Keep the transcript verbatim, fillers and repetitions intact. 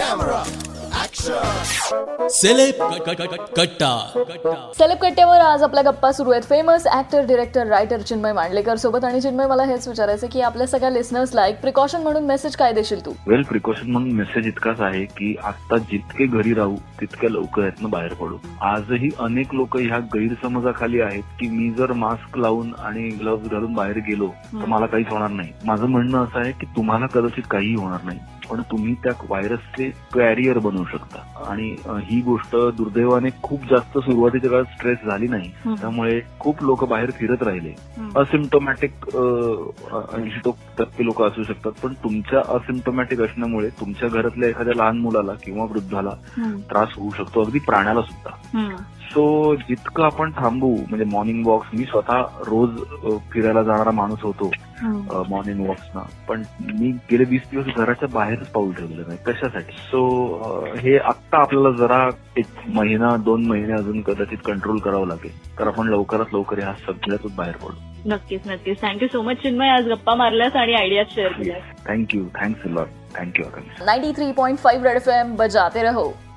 camera, action. Celeb Katta. Celeb कट्ट्यावर आज आपल्या गप्पा सुरू आहेत famous actor, director, writer Chinmay Mandlekar सोबत. आणि चिन्मय, मला हेच विचारायचं की आपल्या सगळ्या लिसनर्सला एक प्रिकॉशन म्हणून मेसेज काय देशील तू? वेल, प्रिकॉशन म्हणून मेसेज इतकाच आहे की आता जितके घरी राहू तितक्या लवकर यातनं बाहेर पडू. आजही अनेक लोक ह्या गैरसमजाखाली आहेत की मी जर मास्क लावून आणि ग्लव्ह घालून बाहेर गेलो तर मला काहीच होणार नाही. माझं म्हणणं असं आहे की तुम्हाला कदाचित काहीही होणार नाही, पण तुम्ही त्या व्हायरसचे कॅरियर बनवू शकता. आणि ही गोष्ट दुर्दैवाने खूप जास्त सुरुवातीच्या काळात स्ट्रेस झाली नाही, त्यामुळे खूप लोक बाहेर फिरत राहिले. असिम्टोमॅटिक ऐंशी टक्के लोक असू शकतात, पण तुमच्या असिम्टोमॅटिक असण्यामुळे तुमच्या घरातल्या एखाद्या लहान मुलाला किंवा वृद्धाला त्रास होऊ शकतो, अगदी प्राण्याला सुद्धा. सो जितकं आपण थांबू, म्हणजे मॉर्निंग वॉक्स, मी स्वतः रोज फिरायला जाणारा माणूस होतो मॉर्निंग वॉक्सना, पण मी गेले वीस दिवस घराच्या बाहेरच पाऊल ठेवलेलं नाही. कशासाठी? सो हे आत्ता आपल्याला जरा एक महिना दोन महिने अजून कदाचित कंट्रोल करावं लागेल, तर आपण लवकरात लवकर ह्या सगळ्यातून बाहेर पडू. नक्कीच नक्कीच. थँक्यू सो मच चिन्मय, आज गप्पा मारल्यास आणि आयडियाज शेअर केल्यास. Thank you thanks a lot. Thank you. Ninety three point five red FM एम बजाते रहो.